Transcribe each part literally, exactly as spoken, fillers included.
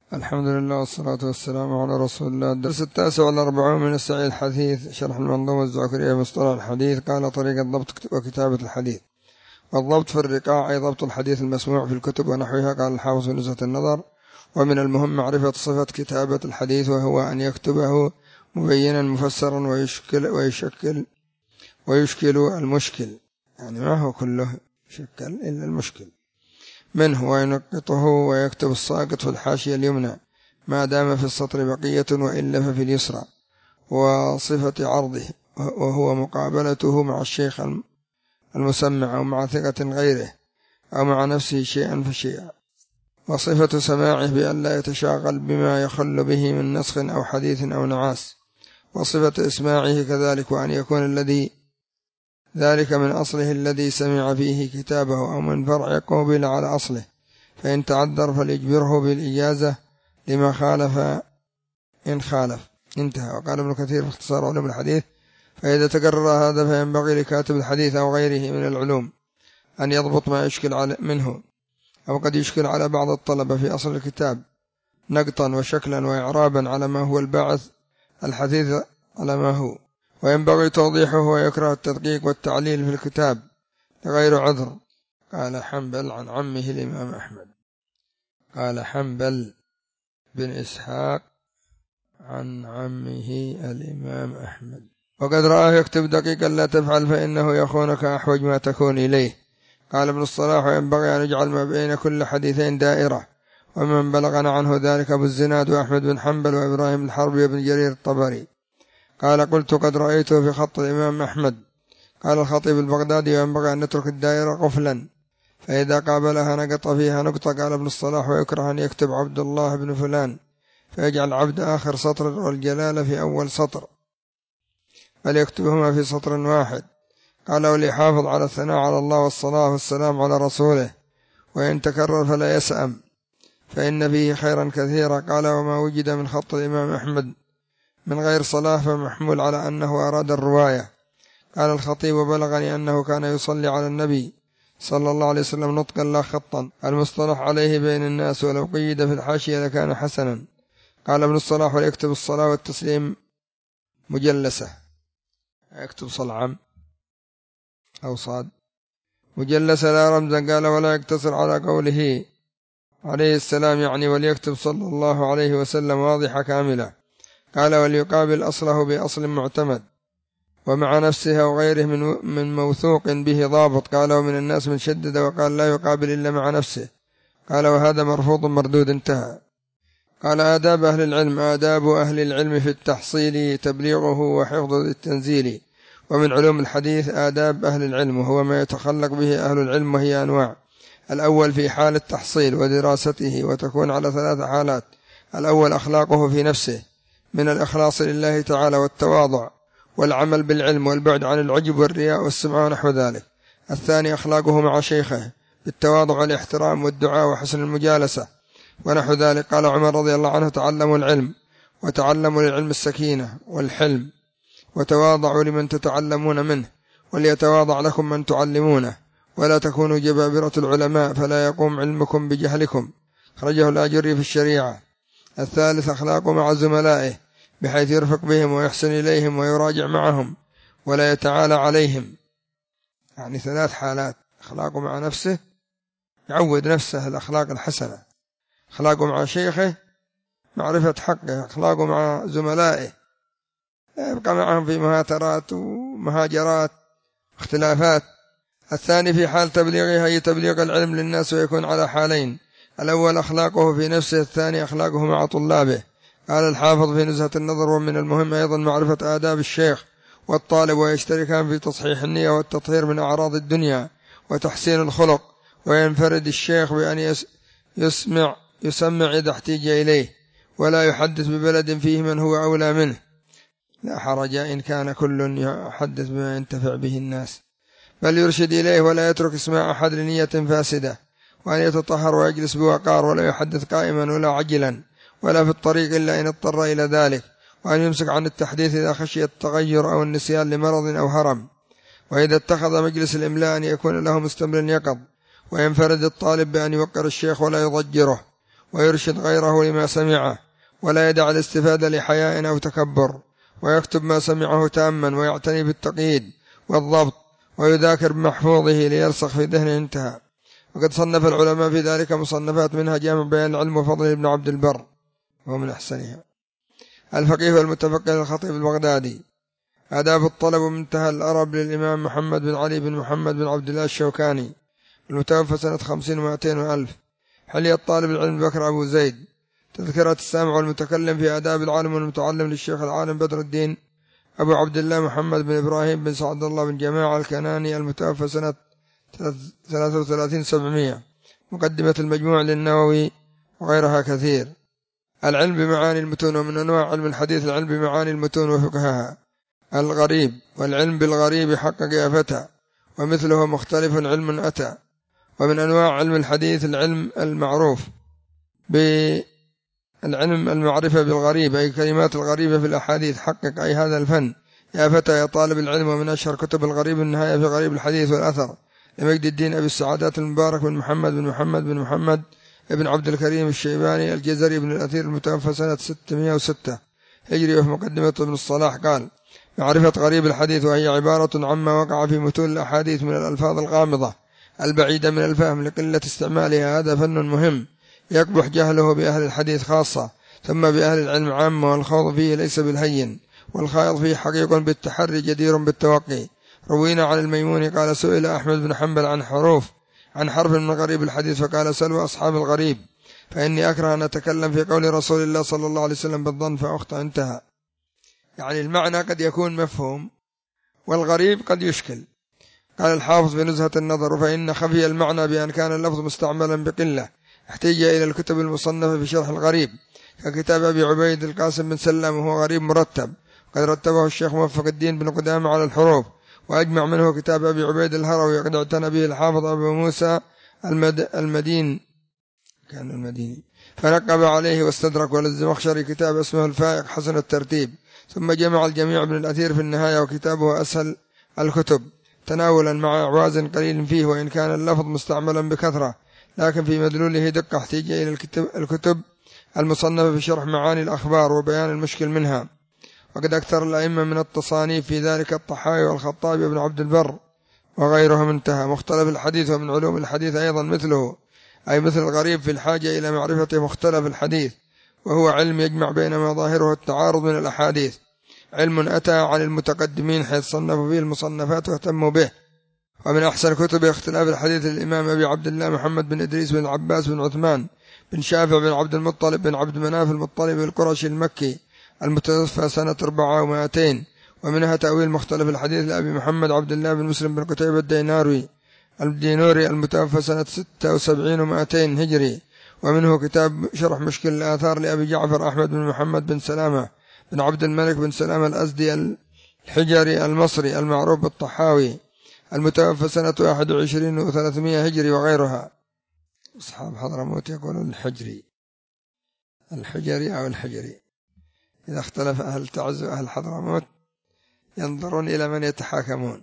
الحمد لله والصلاة والسلام على رسول الله. الدرس التاسع والأربعون من السعي الحثيث، شرح المنظومة الزعكرية بمصطلح الحديث. قال: طريقة ضبط وكتابة الحديث. والضبط في الرقاع أي ضبط الحديث المسموع في الكتب ونحوها. قال الحافظ في نزهة النظر: ومن المهم معرفة صفة كتابة الحديث، وهو أن يكتبه مبينا مفسرا ويشكل ويشكل ويشكل المشكل، يعني ما هو كله شكل إلا المشكل منه، وينقطه ويكتب الساقط في الحاشية اليمنى ما دام في السطر بقية، وإلا ففي اليسرى. وصفة عرضه، وهو مقابلته مع الشيخ المسمع أو مع ثقة غيره أو مع نفسه شيئا فشيئا. وصفة سماعه بأن لا يتشاغل بما يخل به من نسخ أو حديث أو نعاس. وصفة إسماعه كذلك، وأن يكون الذي ذلك من أصله الذي سمع فيه كتابه، أو من فرع قوبل على أصله، فإن تعذر فليجبره بالإجازة لما خالف إن خالف. انتهى. وقال ابن كثير في اختصار علوم الحديث: فإذا تكرر هذا فينبغي لكاتب الحديث أو غيره من العلوم أن يضبط ما يشكل منه، أو قد يشكل على بعض الطلبة في أصل الكتاب نقطا وشكلا وإعرابا على ما هو الباعث الحديث على ما هو، وينبغي توضيحه، ويكره التدقيق والتعليل في الكتاب لغير عذر. قال حنبل عن عمه الإمام أحمد. قال حنبل بن إسحاق عن عمه الإمام أحمد: وقد رآه يكتب دقيقا لا تفعل فإنه يخونك أحوج ما تكون إليه. قال ابن الصلاح: وينبغي أن يجعل ما بين كل حديثين دائرة. ومن بلغنا عنه ذلك أبو الزناد وأحمد بن حنبل وإبراهيم الحربي وابن جرير الطبري. قال: قلت: قد رأيته في خط الإمام أحمد. قال الخطيب البغدادي: وينبغي أن نترك الدائرة قفلا، فإذا قابلها نقط فيها نقطة. قال ابن الصلاح: ويكره أن يكتب عبد الله بن فلان فيجعل عبد آخر سطر والجلالة في أول سطر، بل يكتبهما في سطر واحد. قال: وليحافظ على الثناء على الله والصلاة والسلام على رسوله، وإن تكرر فلا يسأم، فإن فيه خيرا كثيرا. قال: وما وجد من خط الإمام أحمد من غير صلاة فمحمول على أنه أراد الرواية. قال الخطيب: وبلغني أنه كان يصلي على النبي صلى الله عليه وسلم نطقا لا خطا، المصطلح عليه بين الناس، ولو قيد في الحاشية لكان حسنا. قال ابن الصلاح: وليكتب الصلاة والتسليم مجلسة، يكتب صلعم أو صاد مجلسة لا رمزا. قال: ولا يقتصر على قوله عليه السلام، يعني وليكتب صلى الله عليه وسلم واضحة كاملة. قال: وليقابل أصله بأصل معتمد، ومع نفسه أو غيره من من موثوق به ضابط. قال: ومن الناس من شدد وقال: لا يقابل إلا مع نفسه. قال: وهذا مرفوض مردود. انتهى. قال: آداب أهل العلم. آداب أهل العلم في التحصيل تبليغه وحفظ التنزيل. ومن علوم الحديث آداب أهل العلم، وهو ما يتخلق به أهل العلم، وهي أنواع: الأول في حال التحصيل ودراسته، وتكون على ثلاث حالات: الأول أخلاقه في نفسه من الإخلاص لله تعالى والتواضع والعمل بالعلم والبعد عن العجب والرياء والسمعة ونحو ذلك. الثاني أخلاقه مع شيخه بالتواضع والاحترام والدعاء وحسن المجالسة ونحو ذلك. قال عمر رضي الله عنه: تعلموا العلم، وتعلموا للعلم السكينة والحلم، وتواضعوا لمن تتعلمون منه، وليتواضع لكم من تعلمونه، ولا تكونوا جبابرة العلماء فلا يقوم علمكم بجهلكم. خرجه الآجري في الشريعة. الثالث أخلاقه مع زملائه، بحيث يرفق بهم ويحسن إليهم ويراجع معهم ولا يتعالى عليهم. يعني ثلاث حالات: أخلاقه مع نفسه، يعود نفسه الأخلاق الحسنة. أخلاقه مع شيخه، معرفة حقه. أخلاقه مع زملائه، يبقى معهم في مهاترات ومهاجرات واختلافات. الثاني في حال تبليغه، أي تبليغ العلم للناس، ويكون على حالين: الأول أخلاقه في نفسه، الثاني أخلاقه مع طلابه. قال الحافظ في نزهة النظر: ومن المهم أيضا معرفة آداب الشيخ والطالب، ويشتركان في تصحيح النية والتطهير من أعراض الدنيا وتحسين الخلق. وينفرد الشيخ بأن يسمع يسمع إذا احتيج إليه، ولا يحدث ببلد فيه من هو أولى منه، لا حرج إن كان كل يحدث بما ينتفع به الناس، بل يرشد إليه، ولا يترك اسماع أحد لنية فاسدة. وأن يتطهر ويجلس بوقار، ولا يحدث قائما ولا عجلا ولا في الطريق إلا إن اضطر إلى ذلك. وأن يمسك عن التحديث إذا خشي التغير أو النسيان لمرض أو هرم. وإذا اتخذ مجلس الإملاء أن يكون له مستمر يقظ. وينفرد الطالب بأن يوقر الشيخ ولا يضجره، ويرشد غيره لما سمعه، ولا يدع الاستفادة لحياء أو تكبر، ويكتب ما سمعه تاما، ويعتني بالتقييد والضبط، ويذاكر بمحفوظه ليرسخ في ذهنه. انتهى. وقد صنف العلماء في ذلك مصنفات، منها جامع بيان العلم وفضله ابن عبد البر وهو من أحسنها. الفقيه والمتفقه للخطيب البغدادي. آداب الطلب ومنتهى الأرب للإمام محمد بن علي بن محمد بن عبد الله الشوكاني المتوفى سنة خمسين ومائتين وألف. حلية الطالب العلم بكر أبو زيد. تذكرة السامع والمتكلم في آداب العالم والمتعلم للشيخ العالم بدر الدين أبو عبد الله محمد بن إبراهيم بن سعد الله بن جماعة الكناني المتوفى سنة ثلاثة وثلاثين سبعمائة. مقدمة المجموع للنووي وغيرها كثير. العلم بمعاني المتون. ومن أنواع علم الحديث العلم بمعاني المتون وفقهها. الغريب والعلم بالغريب حقق آفته، ومثله مختلف علم أتى. ومن أنواع علم الحديث العلم المعروف بالعلم المعرفة بالغريب، أي كلمات الغريبة في الأحاديث. حقق أي هذا الفن يا فتى يا طالب العلم. ومن أشهر كتب الغريب النهاية في غريب الحديث والأثر لمجد الدين أبي السعادات المبارك بن محمد بن محمد بن محمد ابن عبد الكريم الشيباني الجزري بن الأثير المتوفى سنة ستمائة وستة هجري. وفي مقدمة ابن الصلاح قال: معرفة غريب الحديث، وهي عبارة عما وقع في متون الأحاديث من الألفاظ الغامضة البعيدة من الفهم لقلة استعمالها. هذا فن مهم يقبح جهله بأهل الحديث خاصة، ثم بأهل العلم عامة، والخوض فيه ليس بالهين، والخائض فيه حقيق بالتحري جدير بالتوقي. روينا عن الميمون قال: سئل أحمد بن حنبل عن حروف عن حرف من غريب الحديث، فقال: سلوا أصحاب الغريب فإني أكره أن أتكلم في قول رسول الله صلى الله عليه وسلم بالظن فأخطأ. انتهى. يعني المعنى قد يكون مفهوم والغريب قد يشكل. قال الحافظ بنزهة النظر: فإن خفي المعنى بأن كان اللفظ مستعملا بقلة احتاج إلى الكتب المصنفة في شرح الغريب، ككتاب أبي عبيد القاسم بن سلام وهو غريب مرتب، قد رتبه الشيخ موفق الدين بن قدامة على الحروف، وأجمع منه كتاب أبي عبيد الهروي، وقد اعتنى به الحافظ أبو موسى المد... المدين كان المديني فنقب عليه واستدرك. وللزمخشري كتاب اسمه الفائق حسن الترتيب. ثم جمع الجميع ابن الأثير في النهاية، وكتابه أسهل الكتب تناولا مع إعواز قليل فيه، وإن كان اللفظ مستعملا بكثرة لكن في مدلوله دقة احتاج إلى الكتب, الكتب المصنفة في شرح معاني الأخبار وبيان المشكل منها. وقد أكثر الأئمة من التصانيف في ذلك الطحاوي والخطابي وابن عبد البر وغيرهم. انتهى. مختلف الحديث. ومن علوم الحديث أيضا مثله، أي مثل الغريب، في الحاجة إلى معرفة مختلف الحديث، وهو علم يجمع بين مظاهره التعارض من الأحاديث. علم أتى عن المتقدمين حيث صنفوا فيه المصنفات واهتموا به. ومن أحسن كتب اختلاف الحديث للإمام أبي عبد الله محمد بن إدريس بن العباس بن عثمان بن شافع بن عبد المطلب بن عبد مناف المطلب القرشي المكي المتوفى سنة أربعة ومائتين. ومنها تأويل مختلف الحديث لأبي محمد عبد الله بن مسلم بن قتيبة الديناري الدينوري المتوفى سنة ستة وسبعين ومائتين هجري. ومنه كتاب شرح مشكل الآثار لأبي جعفر أحمد بن محمد بن سلامة بن عبد الملك بن سلامة الأزدي الحجري المصري المعروف بالطحاوي المتوفى سنة واحد وعشرين وثلاثمائة هجري. وغيرها. أصحاب حضرموت يقولون الحجري الحجري أو الحجري. إذا اختلف أهل تعز وأهل حضرموت ينظرون إلى من يتحاكمون.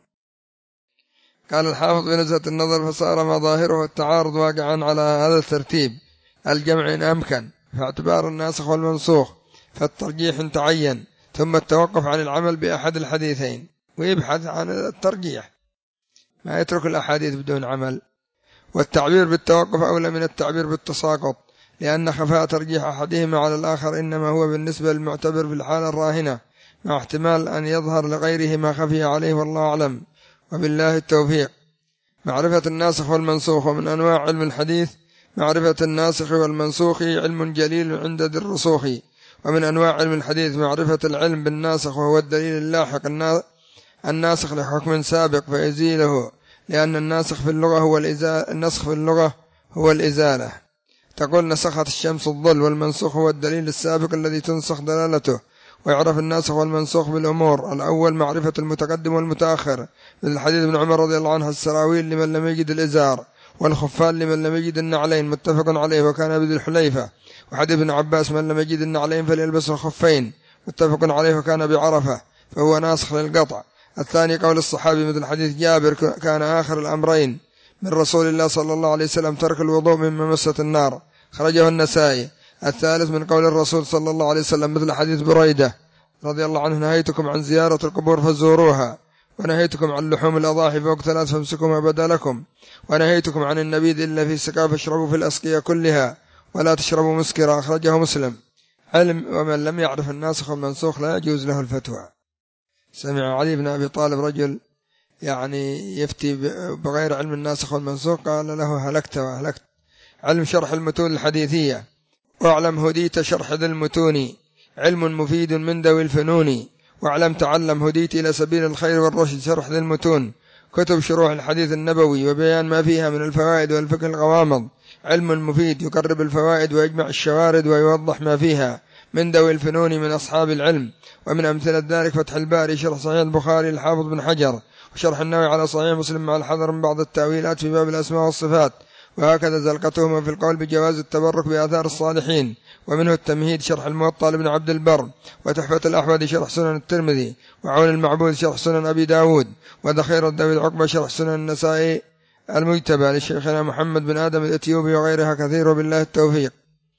قال الحافظ بنزهة النظر: فصار مظاهره التعارض واقعا على هذا الترتيب الجمع إن أمكن، فاعتبار الناسخ والمنسوخ، فالترجيح تعين، ثم التوقف عن العمل بأحد الحديثين ويبحث عن الترجيح، ما يترك الأحاديث بدون عمل. والتعبير بالتوقف أولى من التعبير بالتساقط، لأن خفاء ترجيح أحدهما على الآخر إنما هو بالنسبة للمعتبر في الحالة الراهنة، مع احتمال أن يظهر لغيره ما خفي عليه، والله أعلم وبالله التوفيق. معرفة الناسخ والمنسوخ. ومن أنواع علم الحديث معرفة الناسخ والمنسوخ، علم جليل عند ذي الرسوخ. ومن أنواع علم الحديث معرفة العلم بالناسخ، وهو الدليل اللاحق الناسخ لحكم سابق فيزيله، لأن الناسخ في اللغة هو الإزالة النسخ في اللغة هو الإزالة. تقول نسخت الشمس الظل، والمنسوخ هو الدليل السابق الذي تنسخ دلالته. ويعرف الناسخ والمنسوخ بالأمور: الأول معرفة المتقدم والمتأخر، مثل الحديث ابن عمر رضي الله عنه: السراويل لمن لم يجد الإزار، والخفان لمن لم يجد النعلين، متفق عليه وكان بذي الحليفة. وحديث ابن عباس: من لم يجد النعلين فليلبس الخفين، متفق عليه وكان بعرفة، فهو ناسخ للقطع. الثاني قول الصحابي، مثل حديث جابر: كان آخر الأمرين من رسول الله صلى الله عليه وسلم ترك الوضوء مما مست النار، خرجه النسائي. الثالث من قول الرسول صلى الله عليه وسلم مثل حديث بريدة رضي الله عنه: نهيتكم عن زيارة القبور فزوروها، ونهيتكم عن لحوم الأضاحي فوق ثلاث فامسكوا ما بدا لكم، ونهيتكم عن النبيذ إلا في سقاء فاشربوا في الأسقية كلها ولا تشربوا مسكرا. أخرجه مسلم. علم: ومن لم يعرف الناسخ والمنسوخ لا يجوز له الفتوى. سمع علي بن أبي طالب رجل يعني يفتي بغير علم الناسخ والمنسوخ، قال له: هلكت وهلكت. علم شرح المتون الحديثية: واعلم هديت شرح ذي المتون، علم مفيد من ذوي الفنون، واعلم تعلم هديت إلى سبيل الخير والرشد. شرح ذي المتون كتب شروح الحديث النبوي وبيان ما فيها من الفوائد والفقه الغوامض، علم مفيد يقرب الفوائد ويجمع الشوارد ويوضح ما فيها من ذوي الفنون من أصحاب العلم. ومن أمثلة ذلك فتح الباري، شرح صحيح البخاري الحافظ بن حجر، وشرح النووي على صحيح مسلم مع الحذر من بعض التأويلات في باب الأسماء والصفات. وهكذا زلقتهما في القول بجواز التبرك بآثار الصالحين. ومنه التمهيد شرح الموطأ لابن عبد البر، وتحفة الأحوذي شرح سنن الترمذي، وعون المعبود شرح سنن أبي داود، وذخيرة ذوي العقبة شرح سنن النسائي المجتبى للشيخنا محمد بن آدم الإثيوبي وغيرها كثير، وبالله التوفيق.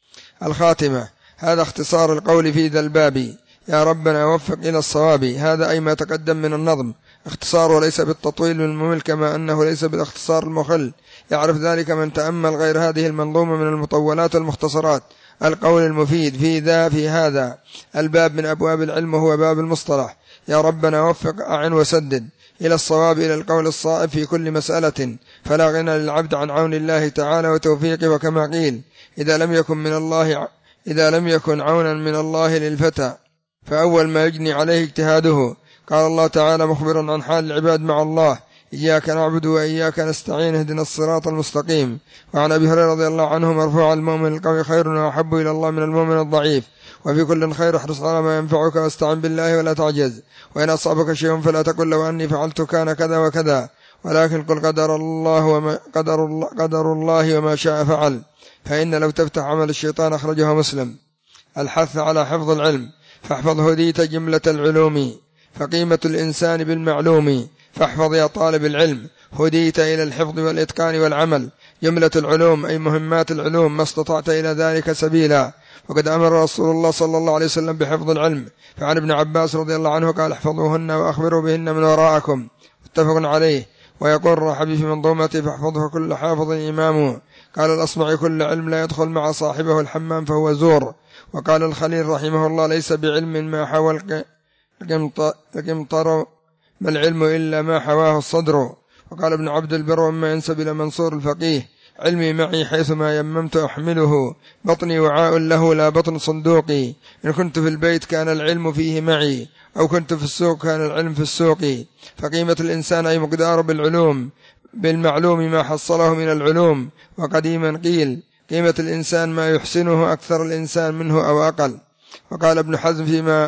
الخاتمة: هذا اختصار القول في ذا الباب، يا ربنا وفق إلى الصواب. هذا أي ما تقدم من النظم اختصار وليس بالتطويل الممل، كما أنه ليس بالاختصار المخل. يعرف ذلك من تأمل غير هذه المنظومة من المطولات والمختصرات. القول المفيد في ذا في هذا الباب من أبواب العلم، وهو باب المصطلح. يا ربنا وفق أعن وسدد إلى الصواب، إلى القول الصائب في كل مسألة، فلا غنى للعبد عن عون الله تعالى وتوفيقه. وكما قيل: إذا لم يكن من الله إذا لم يكن عونا من الله للفتى فأول ما يجني عليه اجتهاده. قال الله تعالى مخبرا عن حال العباد مع الله: إياك نعبد وإياك نستعين اهدنا الصراط المستقيم. وعن أبي هريرة رضي الله عنه مرفوعا: المؤمن القوي خير وأحب إلى الله من المؤمن الضعيف، وفي كل خير احرص على ما ينفعك واستعن بالله ولا تعجز، وإن أصابك شيء فلا تقل لو أني فعلت كان كذا وكذا، ولكن قل قدر الله وما, قدر الله, قدر الله وما شاء فعل، فإن لو تفتح عمل الشيطان. أخرجه مسلم. الحث على حفظ العلم: فاحفظ هديت جملة العلوم، فقيمة الإنسان بالمعلوم. فاحفظ يا طالب العلم، هديت إلى الحفظ والإتقان والعمل. جملة العلوم أي مهمات العلوم، ما استطعت إلى ذلك سبيلا. وقد أمر رسول الله صلى الله عليه وسلم بحفظ العلم. فعن ابن عباس رضي الله عنه قال: احفظوهن وأخبروا بهن من وراءكم. متفق عليه. ويقول رحبي في منظومته: فاحفظه كل حافظ إمامه. قال الأصمعي: كل علم لا يدخل مع صاحبه الحمام فهو زور. وقال الخليل رحمه الله: ليس بعلم ما حوى القمطر، ما العلم إلا ما حواه الصدر. وقال ابن عبد البر: وما ينسب إلى منصور الفقيه: علمي معي حيثما يممت أحمله، بطني وعاء له لا بطن صندوقي، إن كنت في البيت كان العلم فيه معي، أو كنت في السوق كان العلم في السوق. فقيمة الإنسان أي مقدار بالعلوم بالمعلوم ما حصله من العلوم. وقديما قيل: قيمة الإنسان ما يحسنه أكثر الإنسان منه أو أقل. وقال ابن حزم فيما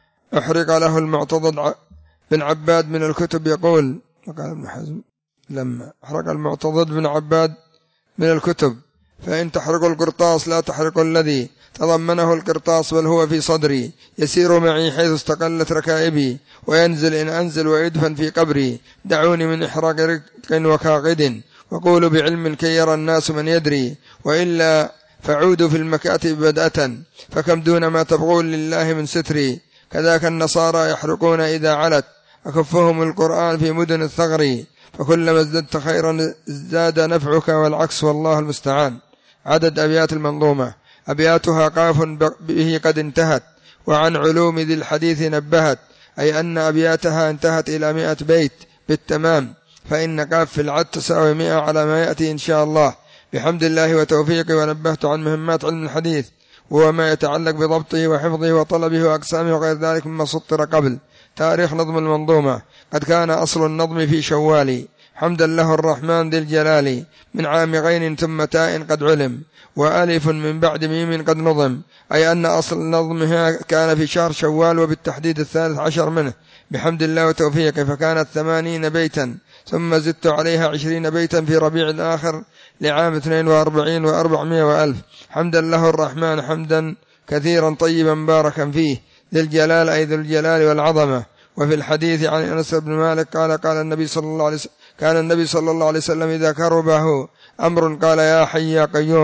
أحرق له المعتضد بن عباد من الكتب يقول: وقال ابن حزم لما أحرق المعتضد بن عباد من الكتب: فإن تحرق القرطاس لا تحرق الذي تضمنه القرطاس، بل هو في صدري، يسير معي حيث استقلت ركائبي، وينزل إن أنزل ويدفن في قبري. دعوني من إحراق رق وكاغد، وقولوا بعلم كي يرى الناس من يدري، وإلا فعودوا في المكاتب بدأة، فكم دون ما تبغون لله من ستري. كذاك النصارى يحرقون إذا علت أكفهم القرآن في مدن الثغر، فكلما ازددت خيرا ازداد نفعك، والعكس والله المستعان. عدد أبيات المنظومة: أبياتها قاف به قد انتهت، وعن علوم ذي الحديث نبهت، أي أن أبياتها انتهت إلى مئة بيت بالتمام، فإن قاف في العد تساوي مئة على ما يأتي إن شاء الله بحمد الله وتوفيقه. ونبهت عن مهمات علم الحديث، وما يتعلق بضبطه وحفظه وطلبه وأقسامه وغير ذلك مما سطر قبل. تاريخ نظم المنظومة: قد كان أصل النظم في شوال، حمدا له الرحمن ذي الجلال، من عام غين ثم تاء قد علم، وألف من بعد ميم قد نظم، أي أن أصل نظمها كان في شهر شوال، وبالتحديد الثالث عشر منه بحمد الله وتوفيقه، فكانت ثمانين بيتا، ثم زدت عليها عشرين بيتا في ربيع الآخر لعام اثنين وأربعين وأربعمائة وألف. حمدا له الرحمن حمدا كثيرا طيبا باركا فيه، ذي الجلال أي ذو الجلال والعظمة. وفي الحديث عن أنس بن مالك قال: قال النبي صلى الله عليه وسلم كان النبي صلى الله عليه وسلم إذا كربه أمر قال: يا حي يا قيوم،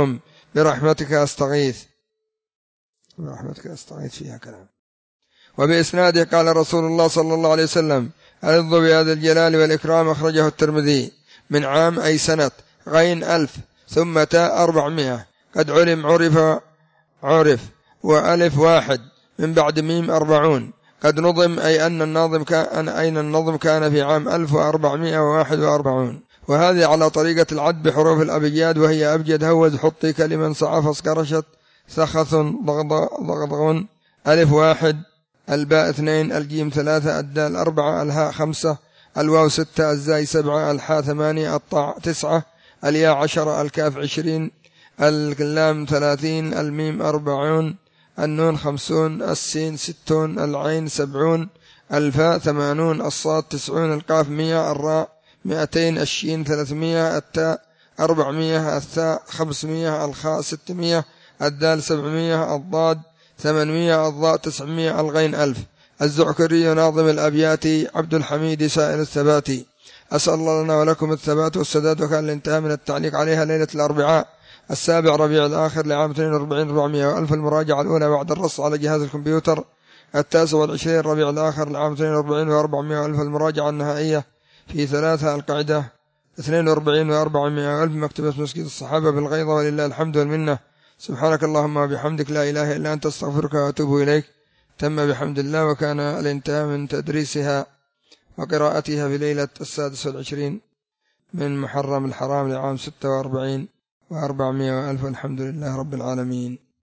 برحمتك أستغيث، برحمتك أستغيث فيها كلام. وبإسناده قال رسول الله صلى الله عليه وسلم: ألظ بهذا الجلال والإكرام. أخرجه الترمذي. من عام أي سنة، غين ألف، ثم تاء أربعمائة، قد علم عرف عرف، وألف واحد من بعد ميم أربعون، قد نظم أي أن الناظم كان أين النظم كان في عام ألف وأربعمائة وواحد وأربعون. وهذه على طريقة العد بحروف الأبجاد، وهي أبجد هوز حطي كلمة صعف اسكرشت ثخث ضغضغ ألف واحد، الباء اثنين، الجيم ثلاثة، الدال أربعة، الهاء خمسة، الواو ستة، الزاي سبعة، الحاء ثمانية، الطاء تسعة، الياء عشرة، الكاف عشرين، اللام ثلاثين، الميم أربعون، النون خمسون، السين ستون، العين سبعون، الفاء ثمانون، الصاد تسعون، القاف مئة، الراء مئتين، الشين ثلاثمائة، التاء أربعمائة، الثاء خمسمائة، الخاء ستمائة، الدال سبعمائة، الضاد ثمانمائة، الضاء تسعمائة، الغين ألف. الزعكري ناظم الأبيات عبد الحميد سائل الثبات. أسأل الله لنا ولكم الثبات والسداد. وكان الانتهاء من التعليق عليها ليلة الأربعاء السابع ربيع الآخر لعام اثنين وأربعين أربعمائة وألف. المراجعة الأولى بعد الرص على جهاز الكمبيوتر التاسع والعشرين ربيع الآخر لعام اثنين وأربعين وأربعمائة ألف. المراجعة النهائية في ثلاثة القاعدة اثنين وأربعين وأربعمائة ألف، مكتبة مسجد الصحابة بالغيضة، ولله الحمد والمنة. سبحانك اللهم وبحمدك، لا إله إلا أنت، استغفرك وأتوب إليك. تم بحمد الله. وكان الانتهاء من تدريسها وقراءتها في ليلة السادس والعشرين من محرم الحرام لعام ستة وأربعين وأربعمائة وألف. الحمد لله رب العالمين.